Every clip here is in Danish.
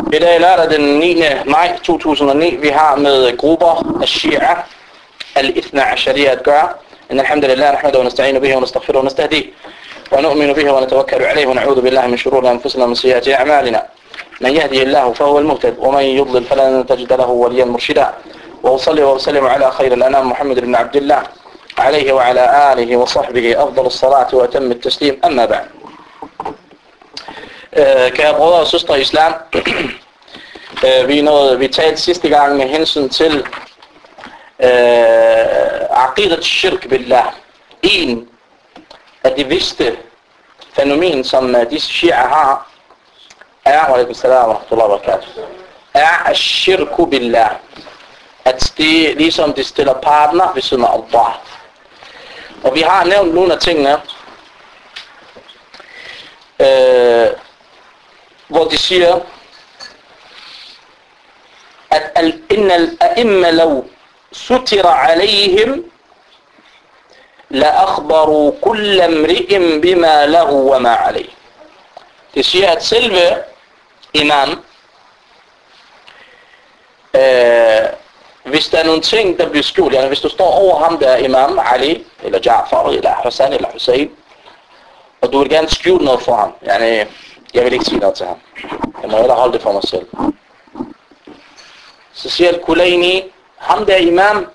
I dag er lørdag den 9. maj 2009. Vi har med grupper af Shia al-Ithna Ashariya at gøre. إن الحمد لله نحمده ونستعين به ونستغفره ونستهديه ونؤمن به ونتوكل عليه ونعوذ بالله من شرور أنفسنا ومن سيئات أعمالنا من يهدي الله فهو المهتد ومن يضلل فلن تجد له وليا مرشدا وأصلي وأسلم على خير الأنام محمد بن عبد الله عليه وعلى آله وصحبه أفضل الصلاة وأتم التسليم. أما بعد. Kære brødre og søstre i islam, vi talte sidste gang med hensyn til aqidat shirk billah. En af de vigtigste fænomen, som disse shia har, er ashirku billah. At det ligesom de stiller partner ved siden af Allah. Og vi har nævnt nogle af tingene, hvor de siger, at inna al-a'imma law sutira alayhim la akhbaru kull imri'in bima lahu wa ma alayh. De siger, at selve imam, hvis der er nogle ting, der bliver skjult, altså hvis du står over ham, der er imam Ali, eller Ja'far, eller Hassan, eller Hussein, og du vil gerne skjule noget for ham, jeg vil ikke sige noget til ham. Jeg må hellere holde det for mig selv. Så siger al-Kulaini, ham der imam,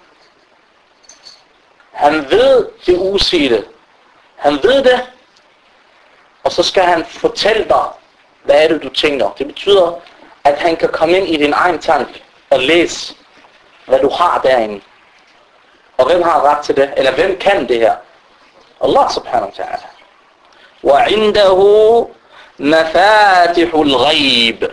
han ved det usigte. Han ved det, og så skal han fortælle dig, hvad er det du tænker. Det betyder, at han kan komme ind i din egen tanke og læse, hvad du har derinde. Og hvem har ret til det? Eller hvem kan det her? Allah subhanahu wa ta'ala. وعنده مفاتح الغيب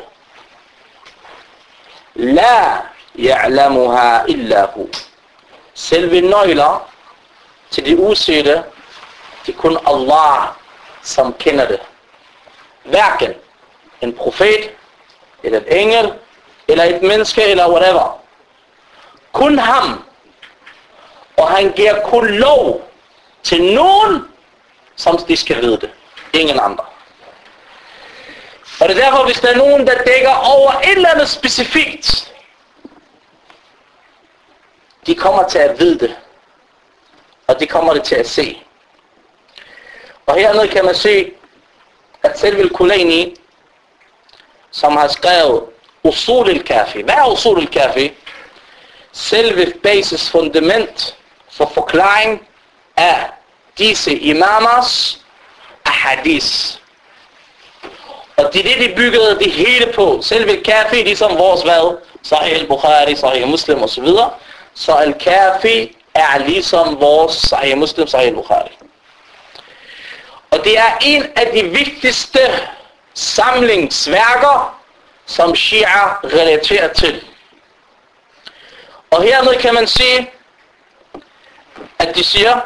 لا يعلمها إلا هو. Selve nøgler til de usete, det er kun Allah, som kender det. Hverken en profet, eller et engel, eller et menneske, eller whatever. Kun ham. Og han giver kun lov til nogen, som de skal vide det. Ingen andre. Og det er derfor, hvis der er nogen, der dækker over et eller andet specifikt, de kommer til at vide det. Og de kommer det til at se. Og hernede kan man se, at selv al-Kulaini, som har skrevet Usul al-Kafi. Hvad er Usul al-Kafi? Selve basis fundament for forklaring af disse imamers ahadis. Og det er det, de byggede det hele på. Selve al-Kafi, ligesom vores hvad? Sahih al-Bukhari, Sahih Muslim osv. Så al-Kafi er ligesom vores Sahih Muslim, Sahih al-Bukhari. Og det er en af de vigtigste samlingsværker, som Shia relaterer til. Og hermed kan man sige, at de siger,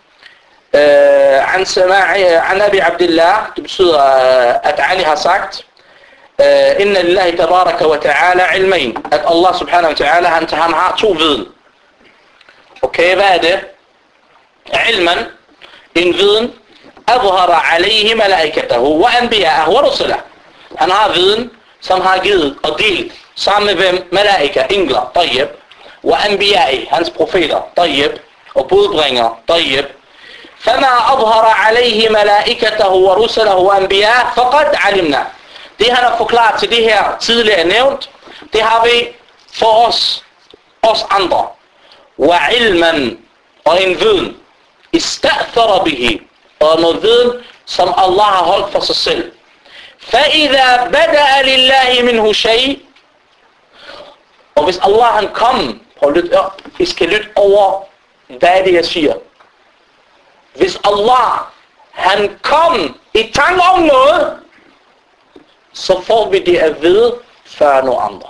عن أبي عبد الله, det betyder, at Ali har sagt, إن لله تبارك وتعالى علمين, at Allah subhanahu wa ta'ala, han har to viden. Okay, hvad er det? علما, en viden, أظهر عليه ملائكته وأنبياءه ورسله. Han har viden, som har givet og delt sammen med hvem? Malaika, engler, طيب. وأنبيائه, hans profeter, طيب. Og budbringer, طيب. فما أظهر عليه ملائكته ورسله وأنبياءه فقد علمنا. Det han har forklaret til det her tidligere nævnt, det har vi for os andre. وعلما, og en viden, استأثر به, og noget viden, som Allah har holdt for sig selv. فإذا بدأ لله منه شيء, og hvis Allah han kom, prøv at lytte op, I skal lytte over, hvad er det jeg siger. Hvis Allah han kom i tanke om noget, så får vi det at vide før nogle andre.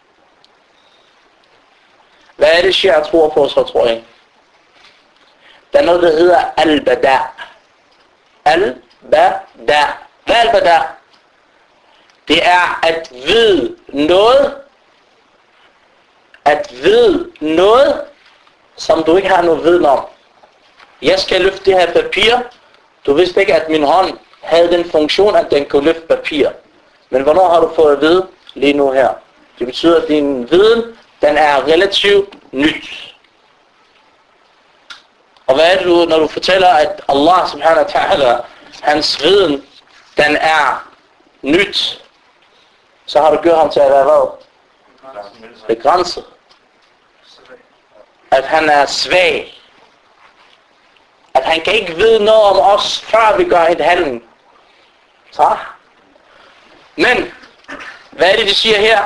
Hvad er det Shia tror på, så tror jeg? Der er noget, der hedder al-bada. Al-bada. Hvad er al-bada? Det er at vide noget. At vide noget, som du ikke har noget viden om. Jeg skal løfte det her papir. Du vidste ikke, at min hånd havde den funktion, at den kunne løfte papir. Men hvornår har du fået at vide? lige nu her. Det betyder, at din viden, den er relativt nyt. Og hvad er det, når du fortæller, at Allah subhanahu wa ta'ala, hans viden, den er nyt, så har du gjort ham til at være hvad? Begrænset. At han er svag. At han kan ikke vide noget om os, før vi gør et handling. Så. Men, hvad er det, de siger her?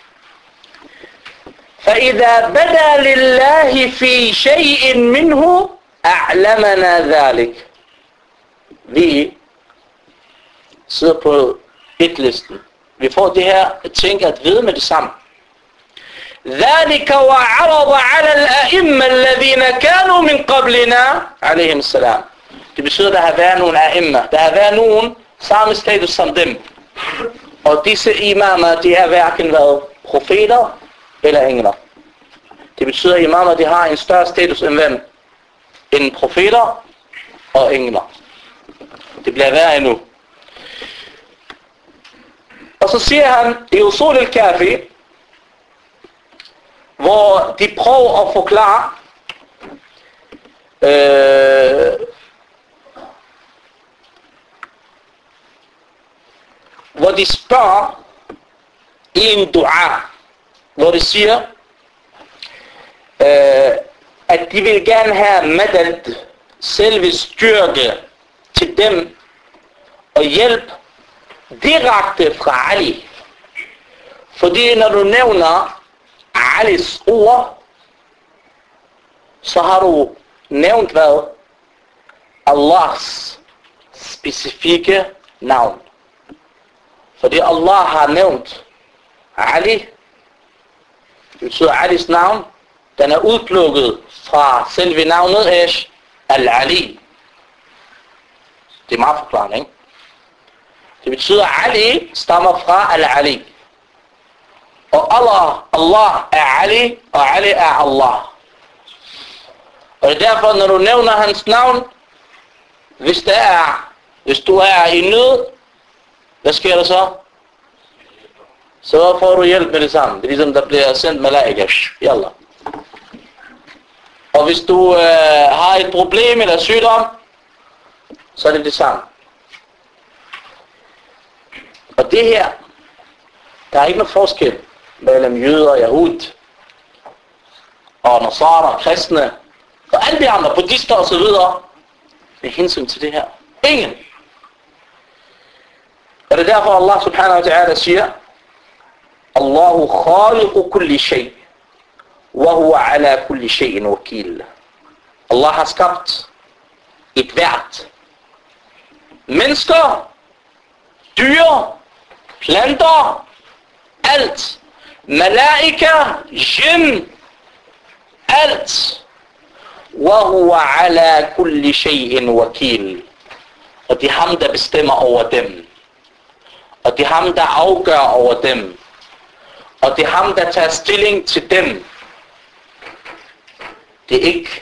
فَإِذَا بَدَى لِلَّهِ فِي شَيْءٍ مِّنْهُ أَعْلَمَنَا ذَلِكَ. Vi sidder på et-listen. Vi får det her ting at vide med det samme. ذَلِكَ وَعَرَضَ عَلَى الْأَئِمَّ الَّذِينَ كَانُوا مِنْ قَبْلِنَا عَلَيْهِمْ السَّلَامِ. Det betyder, at der har været nogle a'imma. Der har været nogen samme status som dem. Og disse imamer, de har hverken været profeter eller engler. Det betyder, at imamer, de har en større status end hvem? End profeter og engler. Det bliver værre endnu. Og så siger han i Usul al-Kafi, hvor de prøver at forklare hvor de spørger i en dua, hvor de siger at de vil gerne have madad, selve styrke til dem og hjælp direkte fra Ali. Fordi når du nævner Alis ord, så har du nævnt hvad? Allahs specifikke navn. Fordi Allah har nævnt Ali, det betyder Alis navn, den er udplukket fra selve navnet Al-Ali. Det er meget forklarende, ikke? Det betyder, Ali stammer fra Al-Ali. Og Allah er Ali, og Ali er Allah. Og det er derfor, når du nævner hans navn, hvis du er i nød, hvad sker der så? Så får du hjælp med det samme. Det er ligesom, der bliver sendt malaika. Yalla. Og hvis du har et problem eller sygdom, så er det det samme. Og det her, der er ikke noget forskel mellem jøder og jahud, og nasara, kristne, og alle de andre, buddhister og så videre, med hensyn til det her. Ingen. Og det er derfor Allah subhanahu wa ta'ala siger, Allahu khaliqu kulli shay, wa huwa ala kulli shay'in wakil. Allah har skabt et hvert. Mennesker, dyr, planter, alt. Malaika, jinn, alt. Wa huwa ala kulli shay'in wakil. Og det er ham, der bestemmer over dem. Og det er ham, der afgør over dem. Og det er ham, der tager stilling til dem. Det er ikke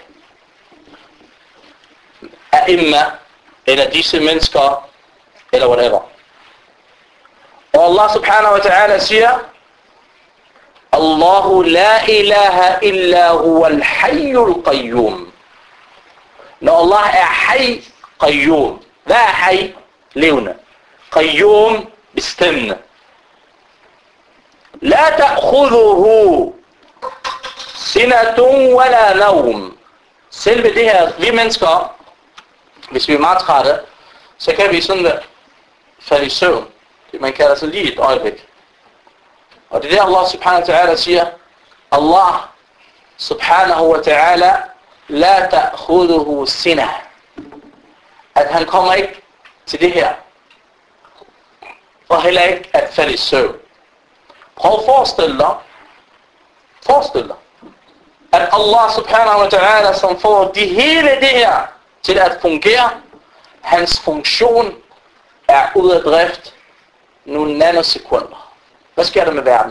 a'imma, eller disse mennesker, eller whatever. Og Allah subhanahu wa ta'ala siger, Allahu la ilaha illa huwa al-hayyul qayyum. Når Allah er hay, qayyum. Hvad er hay? Levende. Qayyum, bestemmende. La ta'khudhuhu sinatun wala nawm. Selve det her, vi mennesker, hvis vi er meget trætte, så kan vi sådan falde i søvn. Man kalder sig lige et øjeblik. Og det er det Allah subhanahu wa ta'ala siger, Allah subhanahu wa ta'ala la ta'khudhuhu sinah. At han kommer ikke til det her. Og heller ikke at falde i søvn. Prøv at forestille dig, at Allah subhanahu wa ta'ala, som får hele det her til at fungere, hans funktion er ude af drift nogle nanosekunder. Hvad sker der med verden?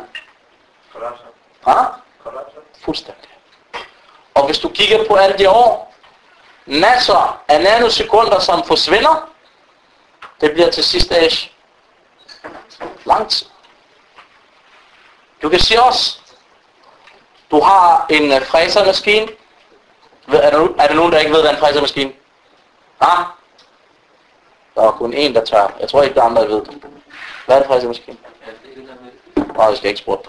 Kollapser. Fuldstændig. Og hvis du kigger på alle de år, masser af nanosekunder, som forsvinder, det bliver til sidst lang tid. Du kan sige også, du har en fræsermaskine. Er der nogen, der ikke ved, hvad en fræsermaskine? Ah? Der er kun en, der tør. Jeg tror ikke, der er andre, der ved det. Hvad er en fræsermaskine? Nej, jeg skal ikke spørge.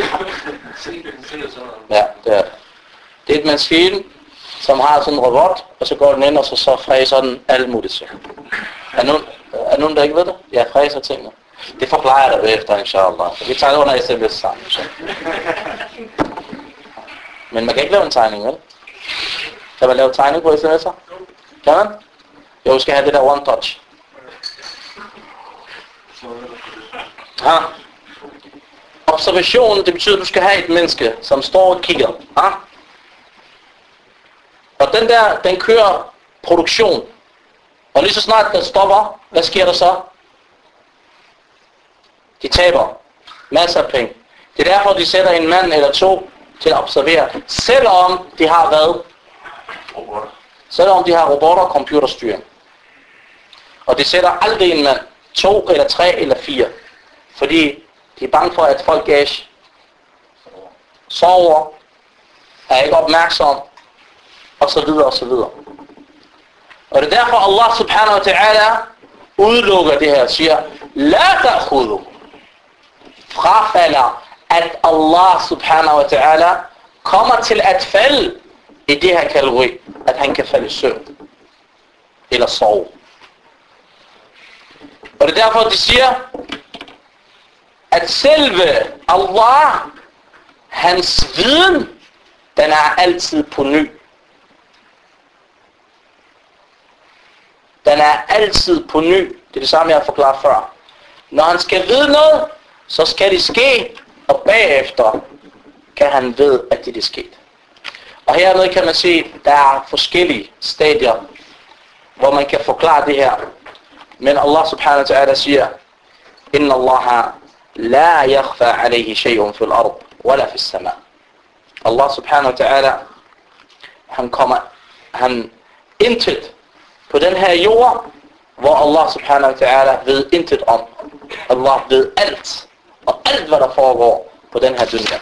Ja, det er det. Det er et maskine, som har sådan en robot, og så går den ind, og så fræser den alt muligt til. Er nogen, der ikke ved det? Ja, fræser tingene. Det forklarer jeg dig efter, inshallah. Vi tager det under SMS sammen. Så. Men man kan ikke lave en tegning, vel? Kan man lave tegning på sms'er? Kan man? Jo, vi skal have det der one touch. Ja. Observation, det betyder, at du skal have et menneske, som står og kigger. Ja? Og den kører produktion. Og lige så snart den stopper, hvad sker der så? De taber masser af penge. Det er derfor, de sætter en mand eller to til at observere. Selvom de har hvad? Robotter. Selvom de har robotter og computerstyring. Og de sætter aldrig en mand. 2 eller 3 eller 4. Fordi de er bange for, at folk sover, er ikke opmærksom, og så videre, og så videre. Og det er derfor, Allah subhanahu wa ta'ala udelukker det her og siger, la ta'khudu, frafalder, at Allah subhanahu wa ta'ala kommer til at falde i det her kategori, at han kan falde i søvn, eller sove. Og det er derfor, de siger, at selve Allah, hans viden, den er altid på ny. Den er altid på ny. Det er det samme, jeg har forklaret før. Når han skal vide noget, så skal det ske, og bagefter kan han vide, at det er sket. Og hernede kan man se, der er forskellige stadier, hvor man kan forklare det her. Men Allah subhanahu wa ta'ala siger, Inna Allah la yakhfa alayhi shay'un fil ard, wala fis sama. Allah subhanahu wa ta'ala, han intet på den her jord, hvor Allah subhanahu wa ta'ala ved intet om. Allah ved alt, og alt hvad der foregår på den her dunya.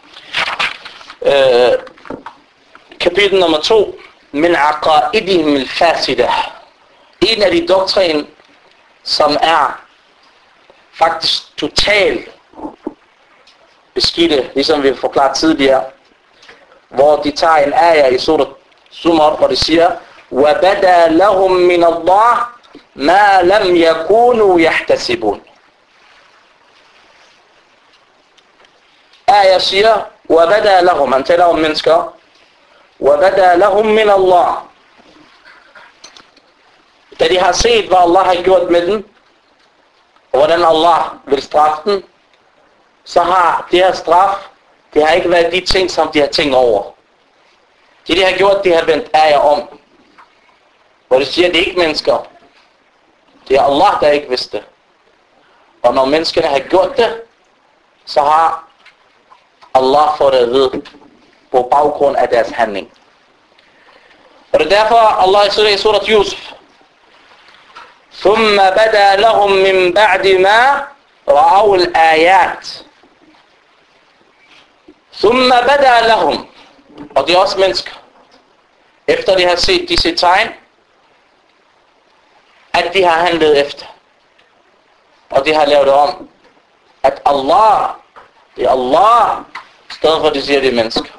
Kapitel nummer 2, min aqaidihim al-fasida. En af de doktrin, som er faktisk totalt beskidte, ligesom vi forklarede tidligere, hvor de tager en ayah i surat Zumar, hvor de siger, وَبَدَى لَهُمْ مِنَ اللَّهِ مَا لَمْ يَكُونُوا يَحْتَسِبُونَ. Ayah siger, وَبَدَى لَهُمْ, han taler om mennesker, وَبَدَى لَهُمْ مِنَ اللَّهِ. Da de har set, hvad Allah har gjort med den, og hvordan Allah vil straffe den, så har det her straf, det har ikke været de ting, som de har tænkt over. Det de har gjort, det har vendt ayah om. Hvor de siger, at det er ikke mennesker. Det er Allah, der ikke vidste det. Og når menneskene har gjort det, så har Allah fået det at vide på baggrund af deres handling. Og det er derfor, Allah siger i surat Yusuf, ثُمَّ بَدَى لَهُمْ مِنْ بَعْدِ مَا رَأَوْا الْآيَاتِ. ثُمَّ بَدَى لَهُمْ. Og det er også mennesker. Efter de har set disse tegn, at de har handlet efter. Og de har lavet det om. At Allah, det er Allah, i stedet for de siger, det er mennesker.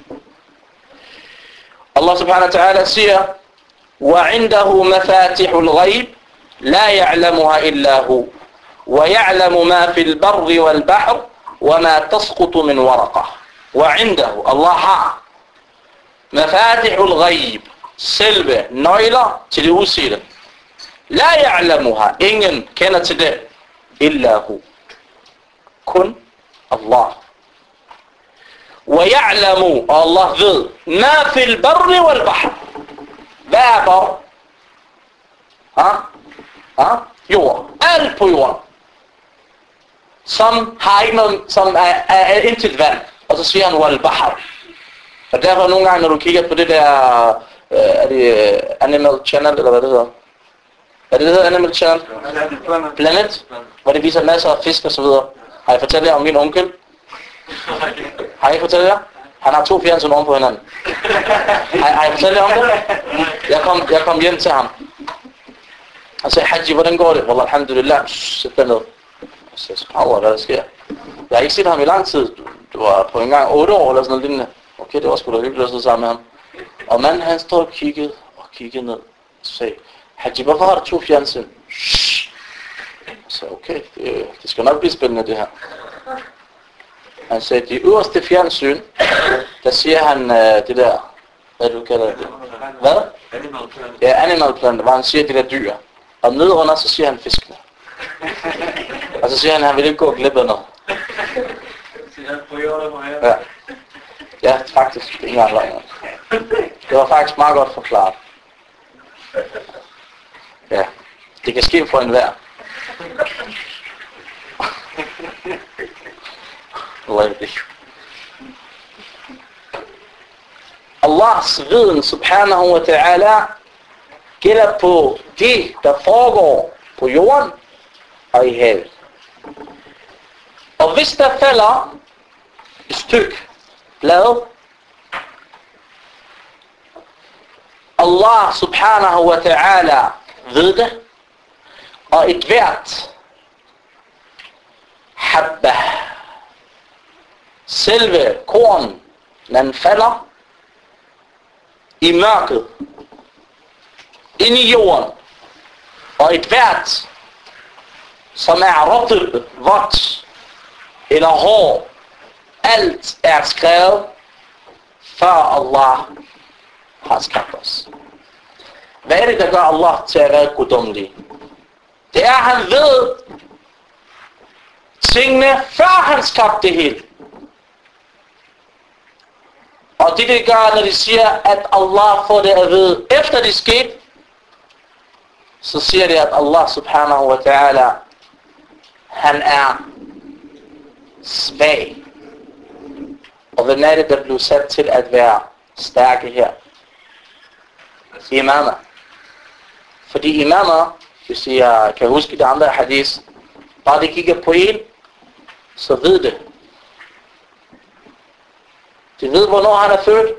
Allah subhanahu wa ta'ala siger, وَعِنْدَهُ مَفَاتِحُ الْغَيْبِ لا يعلمها إلا هو ويعلم ما في البر والبحر وما تسقط من ورقة. وعنده الله مفاتح الغيب, selve nøgler til det usete. La ya'lamuha, ingen kender til det, illa hu, kun Allah. Wa ya'lamu, og Allah ved, ma fil barri wal bahr, hvad er bar? Jord, alt på jorden, som har ikke noget, som er intet vand. Og så siger han wal bahr. Og derfor nogle gange, når du kigger på det der, er det Animal Channel, eller hvad det hedder? Hvad det hedder, Animal Channel? Planet, hvor det viser masser af fisk og så videre. Har jeg fortalt jer om min onkel? Har jeg ikke fortalt jer? Han har 2 fjernsyn oven på hinanden. Har jeg fortalt jer om det? Jeg kom hjem til ham. Han sagde, Haji, hvordan går det? Wallah, alhamdulillah. Sæt dig ned. Jeg sagde, subhanallah, hvad der sker? Jeg har ikke set ham i lang tid. Du var på en gang 8 år eller sådan noget lignende. Okay, det var sgu da hyggeligt at sidde sammen med ham. Og manden, han stod og kiggede ned. Så sagde, Haji, hvorfor har du 2 fjernsyn? Så okay, det skal nok blive spændende det her. Han sagde, de øverste fjernsyn, der siger han det der, hvad du kalder det? Hvad? Animal Planet. Ja, Animal Planet, hvor han siger de der dyr. Og nedenunder, så siger han fiskene. Og så siger han, at han vil ikke gå glip af noget. Ja. Ja, faktisk. Ikke engang løgn. Det var faktisk meget godt forklaret. Ja, det kan ske for enhver. Allahs viden subhanahu wa ta'ala gælder på det, der foregår på jorden og i havet. Og hvis der falder et stykke blad, Allah subhanahu wa ta'ala ved det, og et hvert habba, selve korn, når den falder i mørket, ind i jorden, og et hvert, som er rottet, vådt eller hård, alt er skrevet, før Allah har skabt os. Hvad er det, der gør Allah til at være guddommelig? Det er, han ved tingene, før han skabte det hele. Og det gør, når de siger, at Allah får det at vide, efter det skete, så siger det, at Allah subhanahu wa ta'ala, han er svag. Og hvem er det, der blev sat til at være stærke her? Imamer. Fordi imamer, hvis jeg kan huske det andre hadith, bare de kigger på en, så ved det. De ved, hvornår han er født.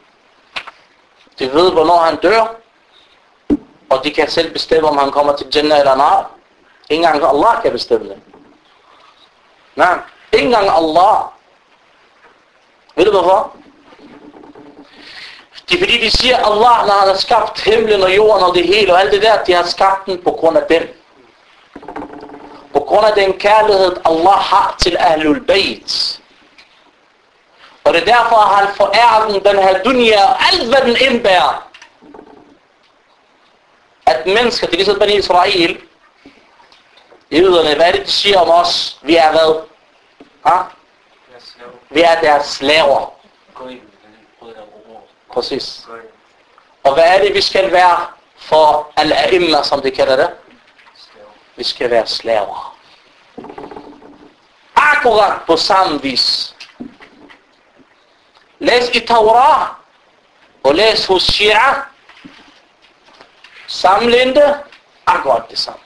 De ved, hvornår han dør. Og de kan selv bestemme, om han kommer til Jannah eller nar. Ingen gang Allah kan bestemme det. Nej, ingen gang Allah. Ved du hvorfor? Det er fordi de siger, at Allah, når han har skabt himlen og jorden og det hele og alt det der, de har skabt den på grund af den. På grund af den kærlighed, Allah har til Ahlul Bayt. Og det er derfor, at han forærer den her dunya og alt, hvad den indbærer. At mennesker, det er ligesom Bani Israel, jøderne, hvad er det, de siger om os? Vi er hvad? Ha? Vi er deres slaver. Præcis. Og hvad er det, vi skal være for al-a'imma, som de kalder det? Vi skal være slaver. Akkurat på samme vis. Læs i Torah og læs hos Shia. Sammenlignende, akkurat det samme.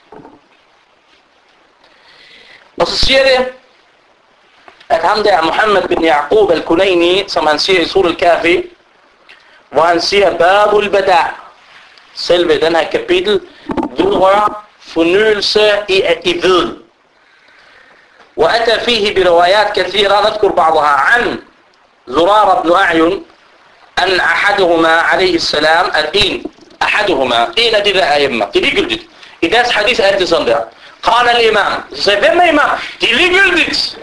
Og så siger det, at ham der Muhammad bin Yaqub al-Kulayni, som han siger i Surah al-Kafi, hvor han siger, Babul Bada, selve den her kapitel, vedrører fornyelse i viden. وأتى فيه بروايات كثيرة نذكر بعضها عن زرار بن أعين أن أحدهما عليه السلام أحدهما إلى دي أئمة دي قلت إذا حديث أنت صندع قال الإمام فين إمام دي قلت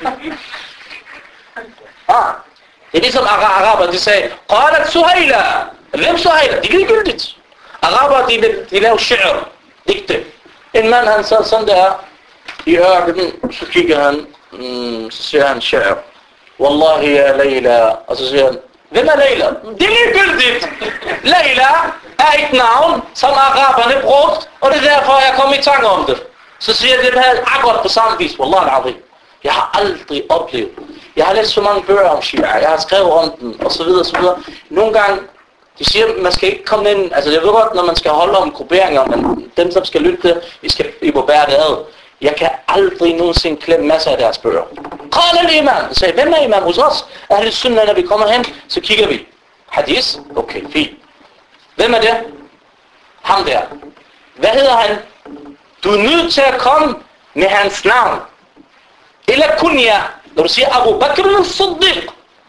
det er ligesom araber, de sagde, qalat Suhaila. Hvem Suhaila? De lige gyldigt. Araber, de laver shi'r, digte. En mand, han sad sådan der i ørkenen, så kigger han, så siger han shi'r. Wallahi ya Layla. Og så siger han, hvem er Layla? Det er lige gyldigt. Layla er et navn, som araberne brugt, og det er derfor, jeg kom i tanke om det. Så siger det her akkurat på samme vis, Wallahi al-azim. Jeg har aldrig oplevet. Jeg har læst så mange bøger om Shia, jeg har skrevet om den, og så videre, og så videre. Nogle gange, de siger, at man skal ikke komme ind, altså jeg ved godt, når man skal holde om grupperinger, men dem, som skal lytte, I må bære det ad. Jeg kan aldrig nogensinde klemme masser af deres bøger. قال الإمام. Så hvem er imam hos os? Ahl Sunnah, når vi kommer hen, så kigger vi. Hadith? Okay, fint. Hvem er det? Ham der. Hvad hedder han? Du er nødt til at komme med hans navn. Eller kunya. Når du siger Abu Bakr al-Siddiq.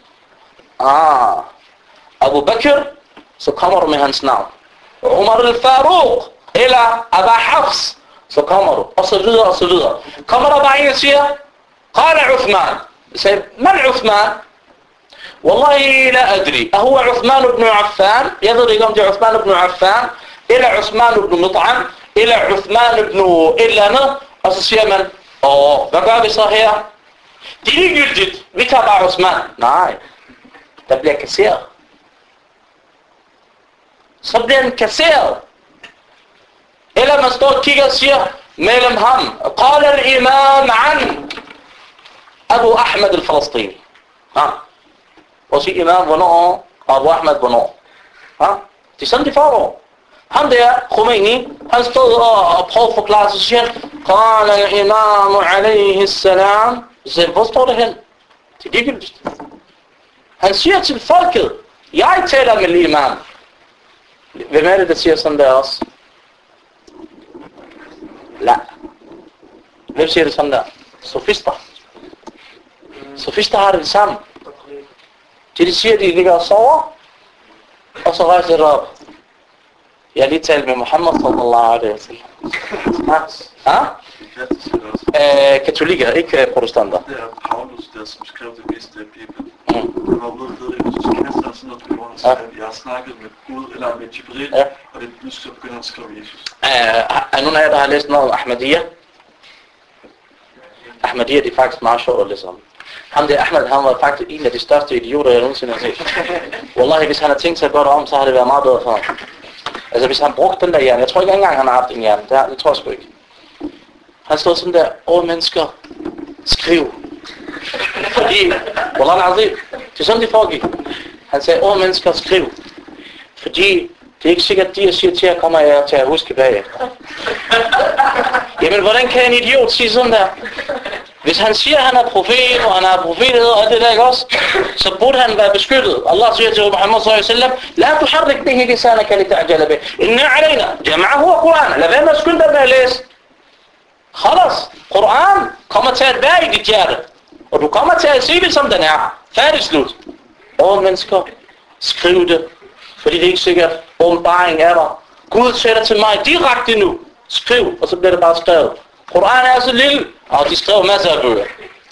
Abu Bakr, så kommer du med hans navn. Umar al-Faruq. Eller Aba Hafs. Så kommer du. Og så videre, og så videre. Kommer der bare en og siger, قال عثمان. Så من عثمان? والله لا أدري. أهو عثمان بن عفان؟ يظهر يقوم عثمان بن عفان. إلى عثمان بن مطعم. إلى عثمان بن إلا نه. Og så siger man, hvad gør vi så her? Det er ligegyldigt. Vi tager bare Osman. Nej. Der bliver kasseret. Så bliver den kasseret. Eller man står og kigger og siger, mellem ham. قال الإمام عن Abu Ahmed al-Falastini. Og sige imam, hvornår? Abu Ahmed, hvornår? Det er sådan, det foregår. Han der, Khomeini, han stod og prøvede at forklare sig, så siger han, قال الإمام عليه السلام. Så hvor står det hen? Det er ligegyldigt. Han siger til folket, jeg taler med imam. Hvem er det, der siger sådan der også? La. Hvem siger det sådan der? Sofister. Sofister har det samme. De siger, de ligger og sover, og så rejser det op. Jeg har lige talt med Muhammad sallallahu alaihi wasallam. Katolikker, ikke protestanter. Det er Paulus, der som skrev det meste af Bibelen. Han var ude ved det, så kaster han sådan noget på jorden og siger, jeg har snakket med Gud, eller med Jibril, og det pludselig begynder han at skrive Jesus. Er nogen af jer, der har læst noget om Ahmadiyya? Ahmadiyya, det er faktisk meget sjovt at læse om. Ham der Ahmed, han var faktisk en af de største idioter, jeg nogensinde har set. Wallahi, hvis han har tænkt sig godt om, så har det været meget bedre for ham. Altså hvis han brugte den der hjerne, jeg tror ikke engang han har haft en hjerne, det tror jeg sgu ikke. Han stod sådan der, mennesker, skriv. Fordi, Wallahi, det er sådan det foregik. Han sagde, mennesker, skriv. Fordi det er ikke sikkert, de siger til at komme her til at huske bagefter. Jamen, hvordan kan en idiot sige sådan der? Hvis han siger, at han er profet, og han er profethed, og det der ikke også, så burde han være beskyttet. Allah siger til Muhammad sallallahu alaihi wasallam, la tuharrik bihi lisanaka lita'jala bih. Inna alayna jam'ahu wa Qur'an. Lad være med at skynde dig med at læse. Khalas. Qur'an kommer til at være i dit hjerte. Og du kommer til at se det, som den er. Færdig slut. Mennesker, skriv det. Fordi det er ikke sikkert, åbenbaring er der. Gud sætter til mig direkte nu. Skriv, og så bliver det bare skrevet. Qur'an er så lille, og de skrev masser af bøger.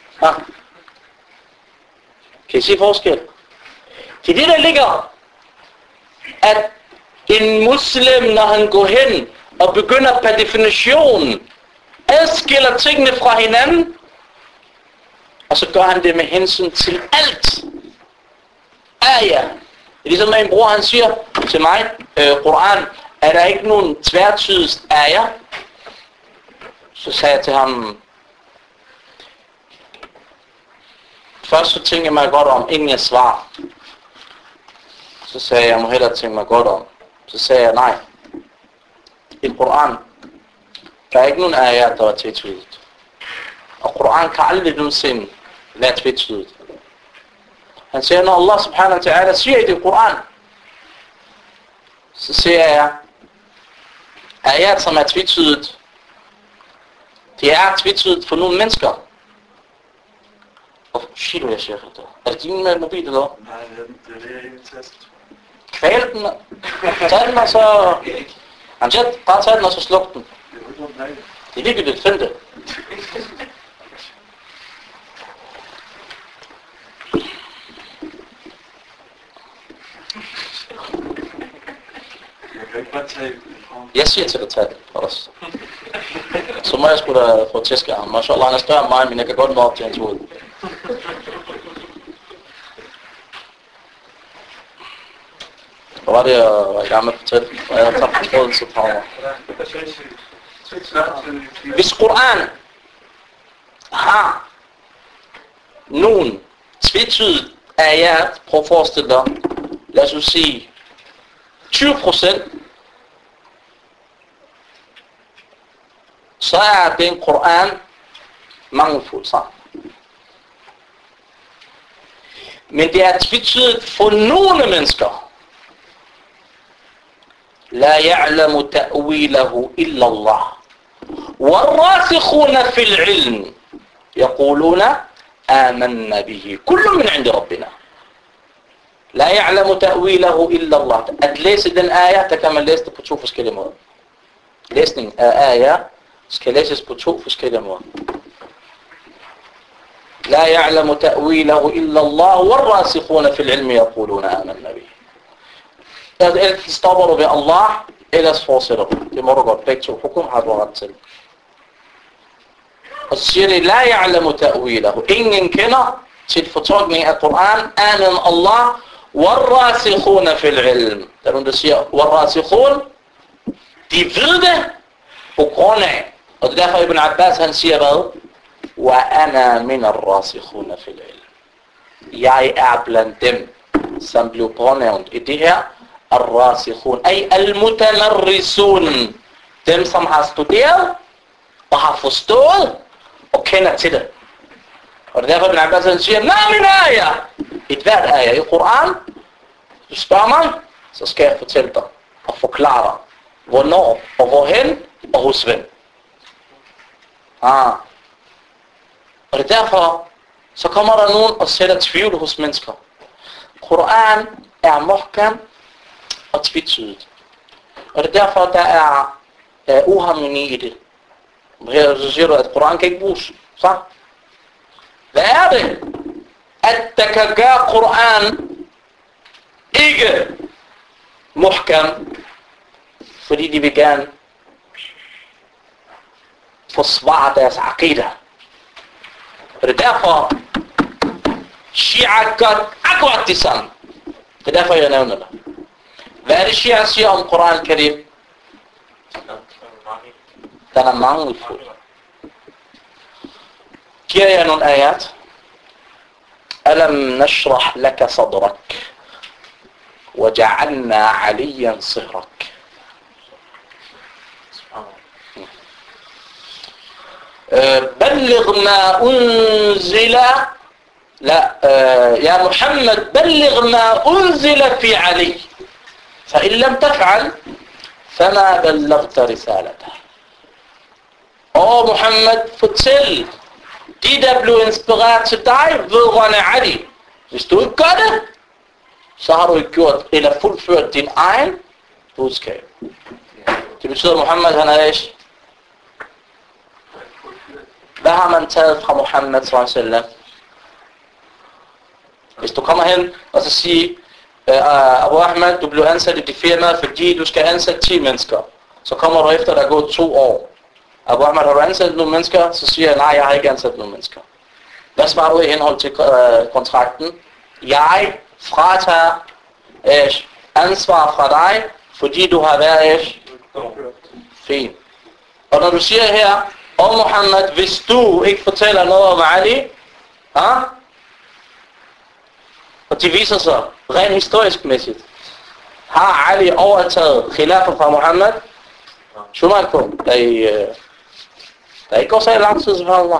Kan I se forskel? Det er det, der ligger, at en muslim, når han går hen og begynder per definition, adskiller tingene fra hinanden, og så gør han det med hensyn til alt. Ayah. Ligesom en bror, han siger til mig, Qur'an, er der ikke nogen tværtydigt ayah? Så sagde jeg til ham, først så tænkte jeg mig godt om, inden jeg svarer. Så sagde jeg må hellere tænke mig godt om. Så sagde jeg, nej. I Qur'an, der er ikke nogen ayah, der er tvetydigt. Og Qur'an kan aldrig nogensinde være tvetydigt. Han siger, når Allah subhanahu wa ta'ala siger i det Qur'an, så siger jeg, ayat som er tvetydigt, det er tvetydigt for nogle mennesker. Shit, jeg siger det. Er det din mobil eller? Nej, det er det, jeg ikke tastet. Kvæl den. Tag den og så... Han siger, bare tag den og så sluk den. Det er virkelig lidt fint. Jeg siger til dig, tag det også. Så må jeg sgu da få tæske ham. Mashallah, han er større end mig, men jeg kan godt nå op til hans hoved. Hvad var det, jeg var i gang med at fortælle? Og jeg har tabt tråden til power. Hvis Qur'an har nogen tvetydigt ayat, prøv at forestille dig, lad os sige 20%, så er den Qur'an mangelfuld sammen. Men det er tvetydigt for nogle mennesker. La ya'lamu ta'wilahu illa Allah. والراسخون في العلم يقولون آمنا به كل من عند ربنا لا يعلم تأويله إلا الله. At læse den ayah, der kan man læse det på to forskellige måder. Læsning af ayah skal læses på to forskellige måder. لا يعلم تأويله إلا الله والراسخون في العلم يقولون آمنا به. Enten stopper du ved Allah, ellers fortsætter du. Det må du godt. Begge to hukum har du ret til. Og så siger det, لا يعلم تأويله. Ingen kender til fortolkning af Koran, andet Allah, والراسخون في العلم. Der er nogen, der siger, والراسخون, de ved det på grund af. Og det er derfor Ibn Abbas, han siger hvad? وَأَنَا مِنَ الرَّاسِخُونَ فِي الْعِلْمِ. Jeg er blandt dem, som blev pånævnt i det her, الرَّاسِخُونَ, أي الْمُتَمَرِّسُونَ. Dem, som har studeret, og har forstået, og kender til det. Og det er derfor, Ibn Abbas, han siger, nej, min ayah. Et hvert ayah i Koran, du spørger mig, så skal jeg fortælle dig, og forklare dig, hvornår, og hvorhen, og hos hvem. Og det er derfor, så kommer der nogen og sætter tvivl hos mennesker. Koran er muhkam og tvetydigt. Og det er derfor, der er uharmoni i det. Her så siger du, at Koran kan ikke bruges. Så? Hvad er det? At der kan gøre Koran ikke muhkam, fordi de vil gerne forsvare deres aqidah. Og det er derfor, Shia gør akkurat det samme. Det er derfor, jeg nævner det. Hvad er det, Shia siger om Koran Karim? Den er mangelfuld. Giver jeg nogle ayat? Alam nashrah laka sadrak, وجعلنا عليا صهرك. بلغ ما أنزل يا محمد بلغ ما أنزل في علي فإن لم تفعل فما بلغت رسالته. Muhammad, fortæl de, der blev inspireret til dig vedrørende Ali. Hvis du ikke gør det, så har du ikke gjort eller fuldført din egen budskab. Det betyder, at Muhammad han er ish. Hvad har man taget fra Muhammad sallallahu? Hvis du kommer hen og så siger, Abu Ahmed, du blev ansat i det firma, fordi du skal ansætte 10 mennesker. Så kommer du efter, der er gået 2 år. Abu Ahmed, har du ansat nogle mennesker? Så siger jeg, nej, jeg har ikke ansat nogle mennesker. Hvad svarer du i henhold til kontrakten? Jeg fratager ansvar fra dig, fordi du har været fint. Og når du siger her, Muhammad, hvis du ikke fortæller noget om Ali, og det viser sig rent historisk mæssigt, har Ali overtaget khilafah fra Muhammad? Shuman på, der ikke går så lang tid, subhanallah.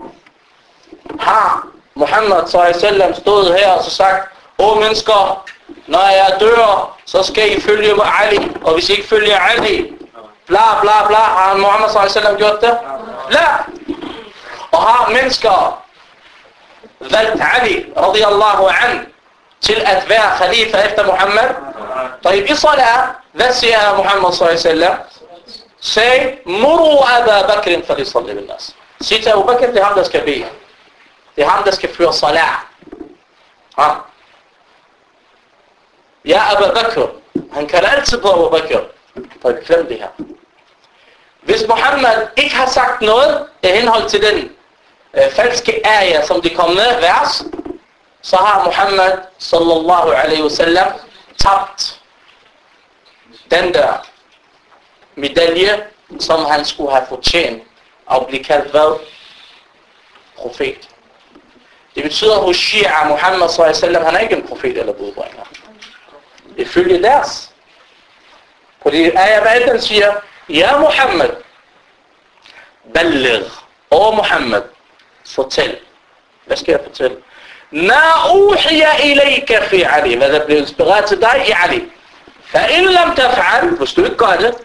Har Muhammad sallallahu stået her og så sagt, mennesker, når jeg dør, så skal I følge Ali, og hvis I ikke følger Ali, bla bla bla, har Muhammad sallallahu gjort det? La! Og har mennesker valgt Ali, radiyallahu an, til at være khalifa efter Muhammad? طيب, i salat, hvad siger Muhammad sallallahu? Say, muru Abu Bakr falisalli bin nas. Sig til Abu Bakr, det er ham, der skal bede. Det er ham, der skal føre salat. Ja, Abu Bakr. Han kan altid på Abu Bakr. طيب, glem det her. Hvis Muhammad ikke har sagt noget i henhold til den falske ayah, som de kom med, vers, så har Muhammad sallallahu alaihi wasallam tabt den der medalje, som han skulle have fortjent at blive kaldt hvad? Profet. Det betyder hos Shia, Muhammad sallallahu alaihi wasallam, han er ikke en profet eller budbringer. Ifølge deres. Fordi ayah, hvad den siger? Ja, Muhammad, balligh, Muhammad, fortæl. Hvad skal jeg fortælle? Ma uhiya ilayka fi Ali. Hvad der blev inspireret til dig i Ali. Fa in lam taf'al, hvis du ikke gør det,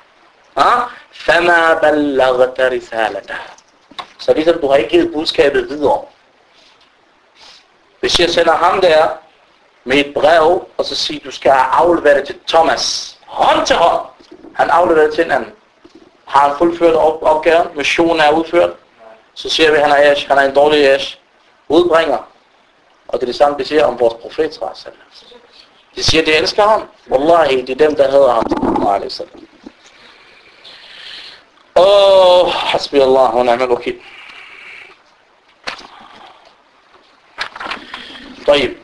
fama ballagta risalata. Så ligesom du har ikke givet budskabet videre. Hvis jeg sender ham der med et brev, og så siger, du skal aflevere det til Thomas. Hånd til hånd. Han afleverer det til en anden. Har han fuldført opgaven? Missionen er udført? Så siger vi, at han er en dårlig Ash. Udbringer. Og det er det samme, de siger om vores profet. De siger, at de elsker ham. Wallahi, det er dem, der hedder ham. Hasbi Allah wa ni'mal wakil. طيب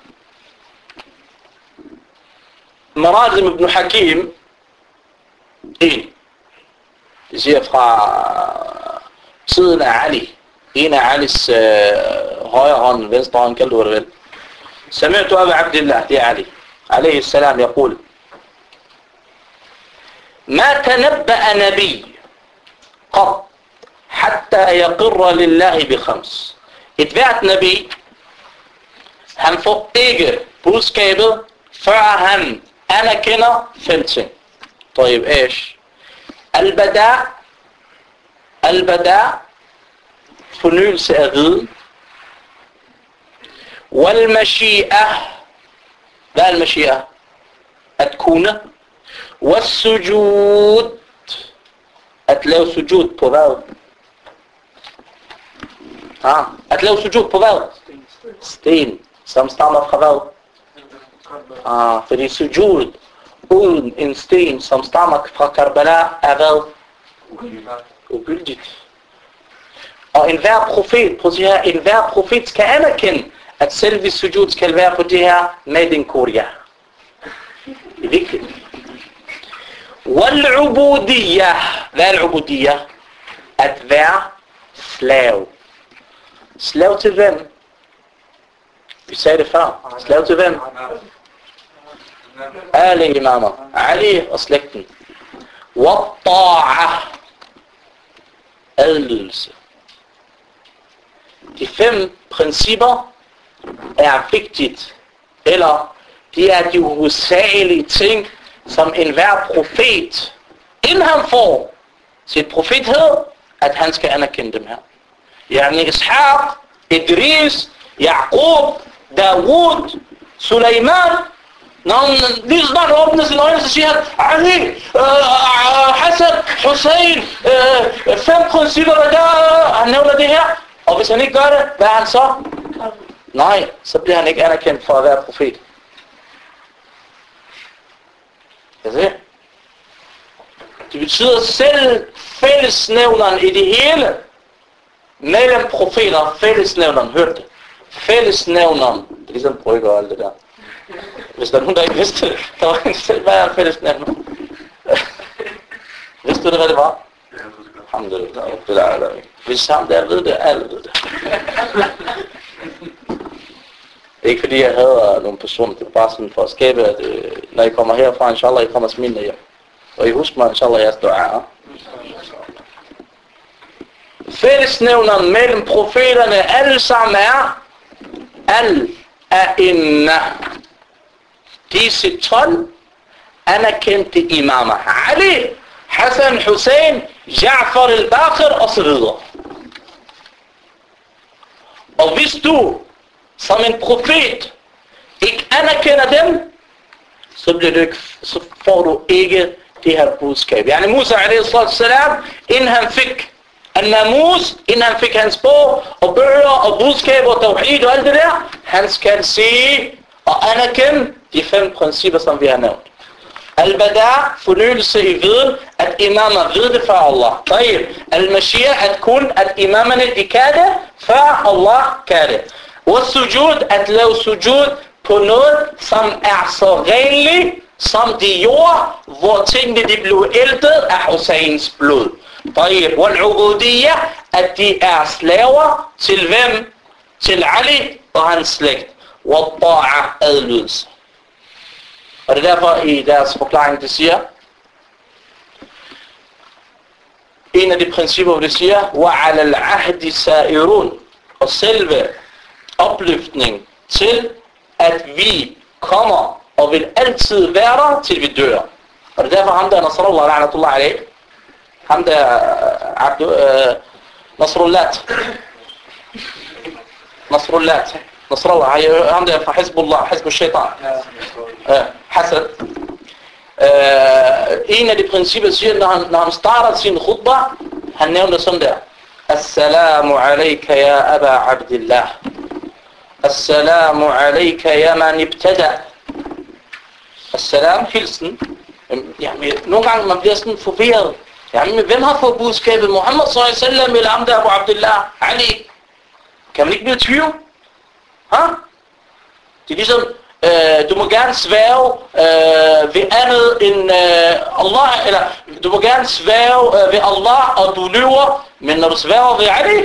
Marazim ibn Hakim det siger fra siden af Ali, en af Alis højre hånd, venstre hånd, kald du det vel. سمعت أبا عبد الله دي علي عليه السلام يقول ما تنبأ نبي قط حتى يقر لله بخمس. Et hvert nabi, han får ikke budskabet, før han anerkender 5 ting. طيب ايش؟ البداء fornyelse af viden. والمشيئة, hvad er المشيئة? At kunne. والسجود, at lave sujud på hvad? At lave sujud på hvad? Sten, som stammer fra hvad? Fordi sujud uden en sten, som stammer fra Karbala, er hvad? Ugyldigt. Og enhver profet, prøv at sige her, enhver profet skal anerkende, at selve sujud skal være på det her med en korea. Det er vigtigt. Wal-ubudiyya. Hvad er al-ubudiyya? At være slave. Slave til hvem? Vi sagde det før. Slave til hvem? Alle imamer. Ali og slægten. Wa-ta'a. Adlydelse. De 5 principper er vigtigt, eller de er de hovedsagelige ting, som enhver profet, inden han får sit profethed, at han skal anerkende dem her. Yani Ishaq, Idris, Yaqub, Dawud, Sulaiman, når han lige snart åbner sine øjne, så siger han, Ali, Hassan, Hussein, 5 principper, han nævner det her, og hvis han ikke gør det, hvad er han så? Nej, så bliver han ikke anerkendt for at være profet. Kan I se? Det betyder selv fællesnævneren i det hele mellem profeter, fællesnævneren, hørte det? Fællesnævneren, det er ligesom brygger og alt det der. Hvis der er nogen, der ikke vidste det, der var en selv, hvad er fællesnævner? Vidste du det, hvad det var? Ja, jeg ved det godt. Alhamdulillah. Hvis ham der ved det, alle ved det. Ikke fordi jeg havde nogle personer, det var bare sådan for at skabe, at når I kommer herfra, inshallah, I kommer smilende hjem. Og I husker mig, inshallah, jeres du'a. Fællesnævneren mellem profeterne, alle sammen er al-a'inna. Disse 12 anerkendte imamer. Ali, Hassan, Hussein, Ja'far al-Baqir osv. Og hvis du som en profet ikke anerkender dem, så får du ikke det her budskab. Yani Musa a.s. inden han fik al-namus, inden han fik hans bog og bøger og budskaber og tawhid og alt det der, han skal sige og anerkende de 5 principper, som vi har nævnt. Al-bada, fornyelse i viden, at imamer ved det fra Allah. Al-mashia, at imamerne de kan det, før Allah kan det. Was-sujud, at lave sujud på noget, som er så renligt, som de gjorde, hvor tingene de blev ældet af Husseins blod. Wal-ubudiyya, at de er slaver til hvem? Til Ali og hans slægt. Wa-ta'a, adlydelse. Og det er derfor i deres forklaring, det siger, en af de principper, hvor det siger, وَعَلَى الْعَهْدِ سَائِرُونَ, og selve opløftning til, at vi kommer og vil altid være der, til vi dør. Og det er derfor ham der Nasrallah, la'natullah alayh, ham der Nasrallah, ham der fra Hizbullah, Hizb al-Shaytan, Hasad. En af de principper siger, når han starter sin khutbah, han nævner sådan der: Assalamu alayka ya Aba Abdillah. Assalamu alayka ya man ibtada. Assalam, hilsen. Jamen, nogle gange man bliver sådan forvirret. Jamen, hvem har fået budskabet? Muhammad sallallahu alaihi wasallam eller ham der Abu Abdullah? Ali? Kan man ikke blive i tvivl? Ha? Det er ligesom, du må gerne sværge ved andet end Allah, eller du må gerne sværge ved Allah, og du lyver, men når du sværger ved Ali,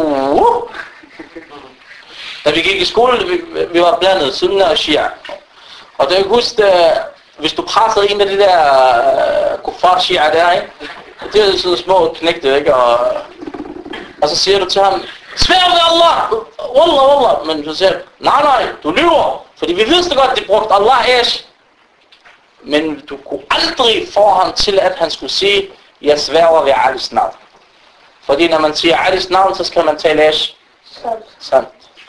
Da vi gik i skole, vi var blandet sunna og shia. Og der kan huske, hvis du pressede en af de der kuffar shia der, ikke? Det er sådan små knægte, ikke? Og så siger du til ham, svær ved Allah! Wallah! Men du siger, nej, du lyver! Fordi vi vidste godt, de brugte Allah æs. Men du kunne aldrig få ham til, at han skulle sige, jeg sværger ved Alis navn. Fordi når man siger Alis navn, så skal man tale æs. Sandt.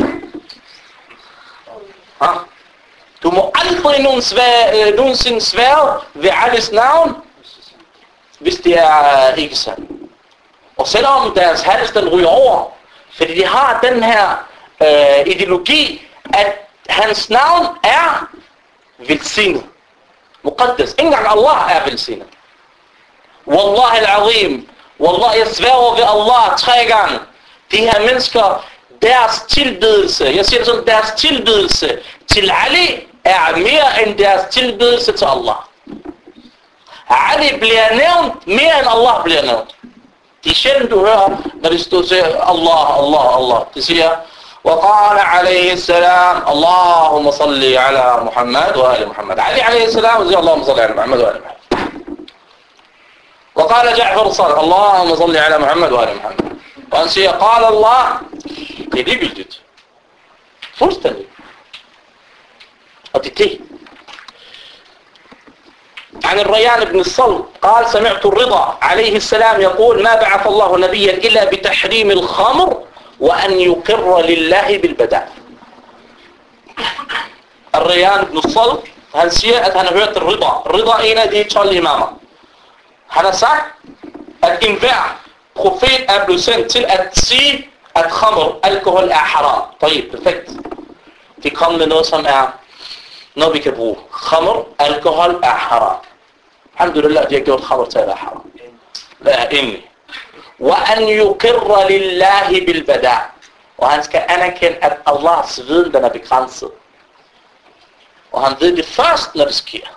Du må aldrig nogensinde svære ved Alis navn, hvis det er ikke sandt. Og selvom deres hals den ryger over, fordi de har den her ideologi, at hans navn er velsignet. Muqaddas. Ikke engang Allah er velsignet. Wallah al-azim. Wallah, jeg sværger ved Allah 3 gange. De her mennesker, deres tilbedelse, jeg siger det sådan, deres tilbedelse til Ali er mere end deres tilbedelse til Allah. Ali bliver nævnt mere end Allah bliver nævnt. Det er sjældent du hører, når de står og siger Allah. De siger, وقال عليه السلام اللهم صل على محمد وآل محمد. علي عليه السلام وزي اللهم صل على محمد وآل محمد. وقال جعفر الصادق اللهم صل على محمد وآل محمد. Og han siger, قال الله. Det er ligegyldigt. Fuldstændig. Og det er det. عن الريان بن الصلب قال سمعت الرضا عليه السلام يقول ما بعث الله نبيا إلا بتحريم الخمر وأن يقر لله بالبداء. الريان بن الصلب han siger, at han har hørt Rida en af de 12 imamer. Han har sagt, at enhver profet er blevet sendt til at sige, at khamr, alkohol er haram. Perfekt. Det kommer med noget, som er noget, vi kan bruge. Khamr, alkohol er haram. Alhamdulillah, de har gjort khamr til at være haram. Det er endelig. وَأَنْ يُقِرَّ لِلَّهِ بِالْبَدَاءِ. Og han skal anerkende, at Allahs viden, den er begrænset. Og han ved det først, når det sker.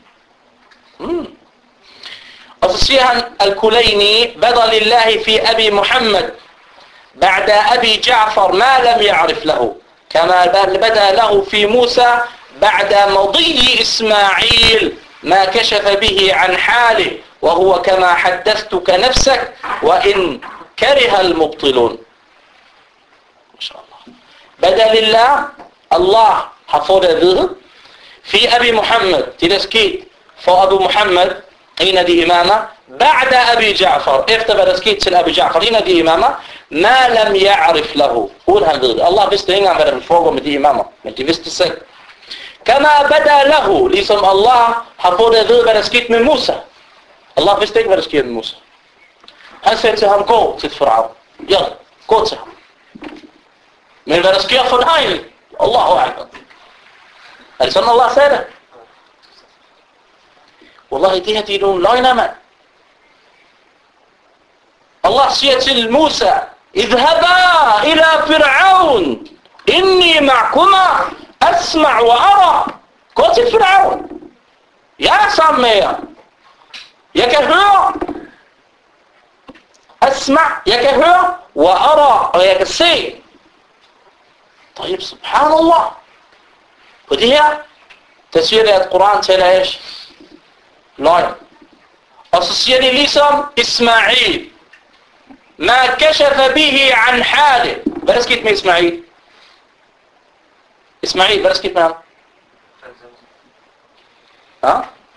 Og så siger han, Al-Kulayni, بَدَى لِلَّهِ فِي أَبِي مُحَمَّد بعد أبي جعفر ما لم يعرف له كما بدا له في موسى بعد مضي إسماعيل ما كشف به عن حاله وهو كما حدثتك نفسك وإن كره المبطلون. ما شاء الله. بدا لله الله حفظ ذهب في أبي محمد تلسكيت فأبو محمد هنا دي إمامة بعد أبي جعفر افتبر تلسكيت سل أبي جعفر هنا دي إمامة ما لم يعرف له. الله visste ikke engang, hvad der ville foregå med de imamer, men de vidste selv. Kama bada lahu, ligesom Allah har fået at vide, hvad der skete med Musa. Allah vidste ikke, hvad der skete med Musa. Han sagde til ham, gå til Fir'aun. Ja, gå til ham. Men hvad der sker for dig? Allahu akbar. Er det sådan, Allah sagde det? Wallahi, det her de er nogle løgner, mand. Allah siger til Musa, اذهبا إلى فرعون إني معكما أسمع وأرى. Gå til Fir'aun. Jeg er sammen med jer. Jeg kan høre. أسمع, jeg kan høre. وأرى, og jeg kan se. طيب, subhanallah. På det her, der siger det, at Koran taler løgn. Og så siger det ligesom Ismail. ما كشف به عن حاله. Hvad der skete med Ismail? Ismail, hvad er der sket med ham? Ja?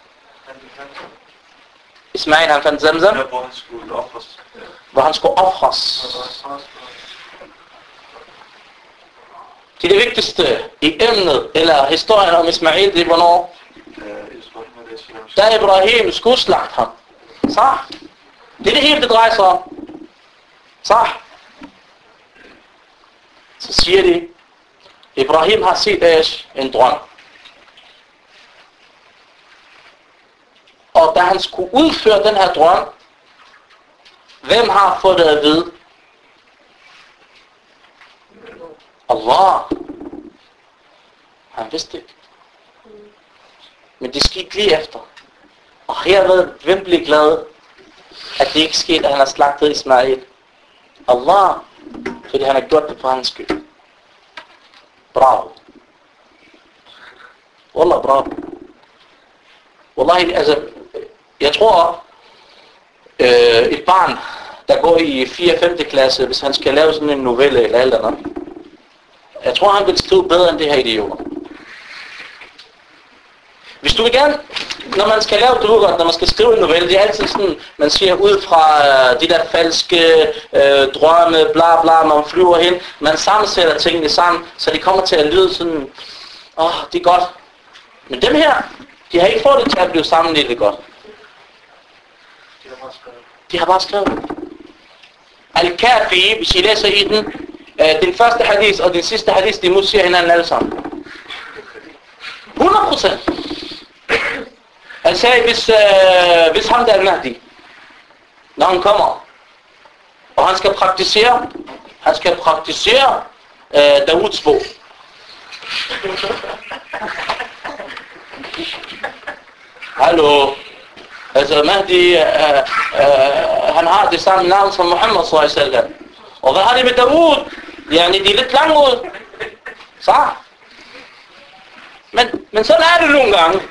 Ismail, han fandt Zamzam? Ja, hvor han skulle offres. Hvor han skulle ofres. Det vigtigste i emnet, eller historien om Ismail, det er hvornår? Da Ibrahim skulle slagte ham. Så. Det er det hele, det drejer sig om. Så siger de, Ibrahim har set en drøm. Og da han skulle udføre den her drøm, hvem har fået det at vide? Allah. Han vidste ikke. Men det skete lige efter. Og herved, hvem blev glad, at det ikke skete, at han har slagtet Ismail? Allah. Fordi han har gjort det for hans skyld. Bravo. Wallah, bravo. Wallahi, altså, jeg tror, et barn, der går i 4-5. klasse, hvis han skal lave sådan en novelle eller alt andet, jeg tror, han vil skrive bedre end det her idioter. Hvis du vil gerne, når man skal lave, du ved godt, når man skal skrive en novelle, det er altid sådan, man siger ud fra de der falske drømme, bla bla, man flyver hen, man sammensætter tingene sammen, så de kommer til at lyde sådan, det er godt. Men dem her, de har ikke fået det til at blive sammenlignet godt. De har bare skrevet. Al-Kafi, hvis I læser i den første hadith og den sidste hadith, de modsiger hinanden alle sammen. 100%. Han sagde, hvis ham der er Mahdi, når han kommer, og han skal praktisere Davuds bog. Hallo. Altså Mahdi, han har det samme navn som Muhammad sallallahu alaihi wasallam. Og hvad har det med Davud? Yani, de er lidt langt ud. Så. Men sådan er det nogle gange.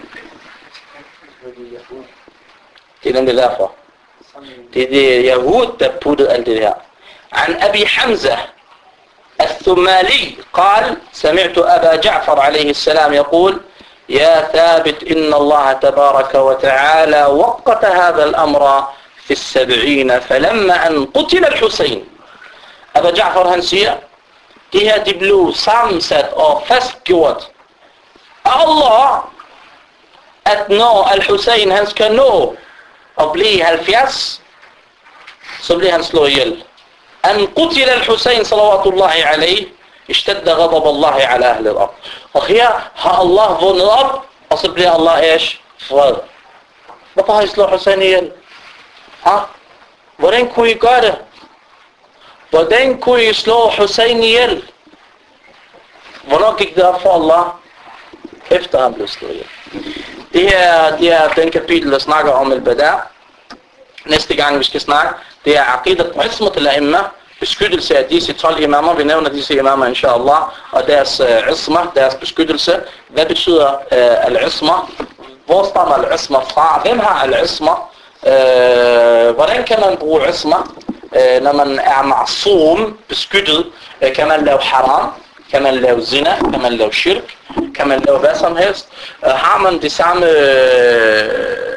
Det er nemlig derfor. Det er det Yahud, der puttede alt det her. عن أبي حمزة الثمالي قال سمعت أبا جعفر عليه السلام يقول يا ثابت إن الله تبارك وتعالى وقت هذا الأمر في 70 فلما أن قتل الحسين أبا جعفر han siger det her de blev sammensat og fastgjort af Allah at når al-Hussein han skal nå at blive 70 så bliver han slået ihjel أن قتل الحسين صلوات الله عليه اشتد غضب الله على أهل الأرض og her har Allah vundet op og så bliver Allah fred. Hvorfor har I slået Hussein ihjel? Hvordan kunne I gøre det? Hvordan kunne I slå Hussein ihjel? Hvornår gik det op for Allah? Efter han blev slået ihjel. Det er den kapitel, der snakker om al-Bada. Næste gang vi skal snakke, det er aqidat ismat al-a'imma, beskyttelse af disse 12 imamer. Vi nævner disse imamer, inshallah, og deres isma, deres beskyttelse. Hvad betyder al-isma? Hvor stammer al-isma fra? Hvem har al-isma? Hvordan kan man bruge isma? Når man er ma'soom, beskyttet, kan man lave haram, kan man lave zina, kan man lave shirk, kan man lave hvad som helst. Har man det samme